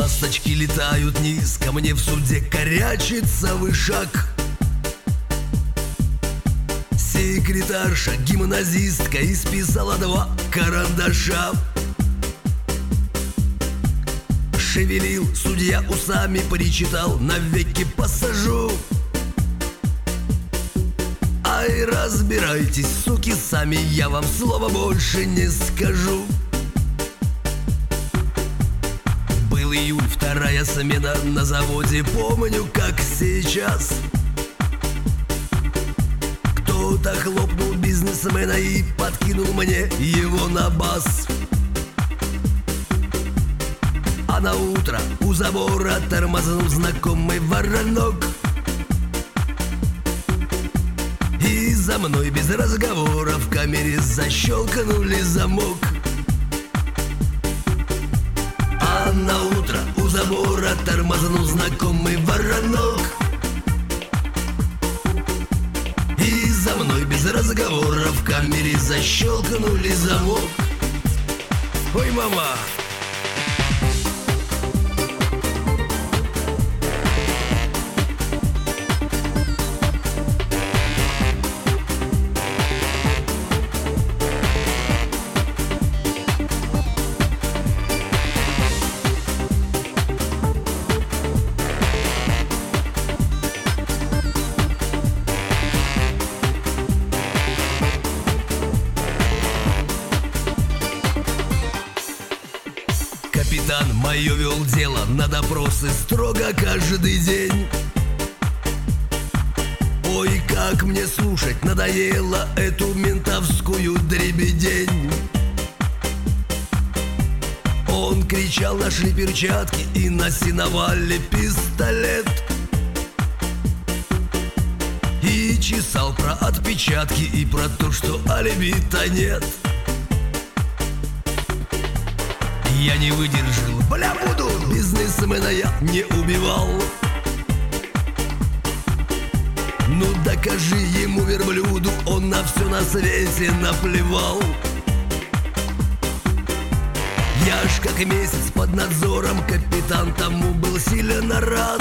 Ласточки летают низко, мне в суде корячится вышаг. Секретарша, гимназистка, исписала 2 карандаша. Шевелил судья усами, причитал: навеки посажу. Ай, разбирайтесь, суки, сами, я вам слова больше не скажу. Был июль, 2-я смена на заводе, помню, как сейчас. Кто-то хлопнул бизнесмена и подкинул мне его на бас. А на утро у забора тормознул знакомый воронок. И за мной без разговора в камере защелкнули замок. А на утро у забора тормознул знакомый воронок. И за мной без разговора в камере защелкнули замок. Ой, мама! Капитан мое вел дело на допросы строго каждый день. Ой, как мне слушать надоело эту ментовскую дребедень. Он кричал: нашли перчатки и на сеновале пистолет. И чесал про отпечатки и про то, что алиби-то нет. Я не выдержал: бля, буду! Бизнесмена я не убивал. Ну докажи ему, верблюду, он на все на свете наплевал. Я ж как месяц под надзором, капитан тому был сильно рад.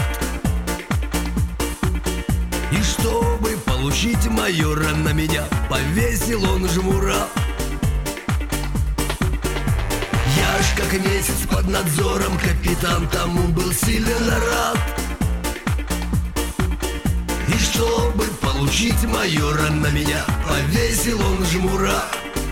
И чтобы получить майора, на меня повесил он жмура. Я ж как месяц под надзором, капитан тому был сильно рад. И чтобы получить майора, на меня повесил он жмура.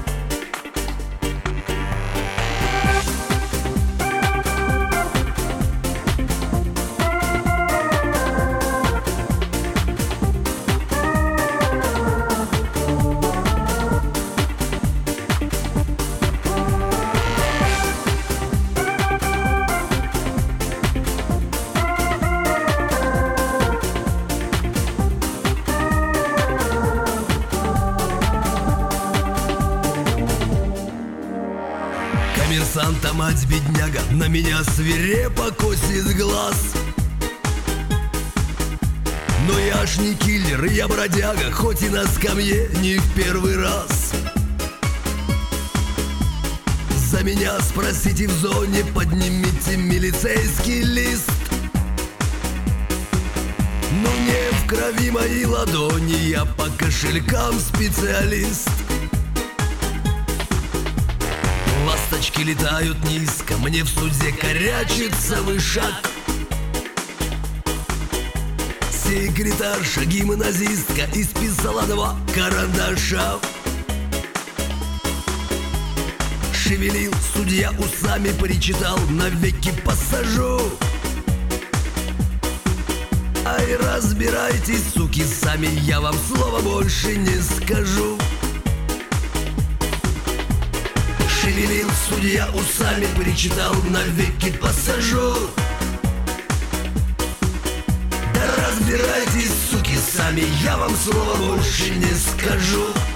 Коммерсанта мать бедняга на меня свирепо косит глаз. Но я ж не киллер, я бродяга, хоть и на скамье не в первый раз. За меня спросите в зоне, поднимите милицейский лист. Но не в крови мои ладони, я по кошелькам специалист. Ласточки летают низко, мне в суде корячится вышаг. Секретарша, гимназистка, исписала 2 карандаша. Шевелил судья усами, причитал: навеки посажу. Ай, разбирайтесь, суки, сами, я вам слова больше не скажу. Шевелил судья усами, причитал: навеки посажу. Да разбирайтесь, суки, сами, я вам слова больше не скажу.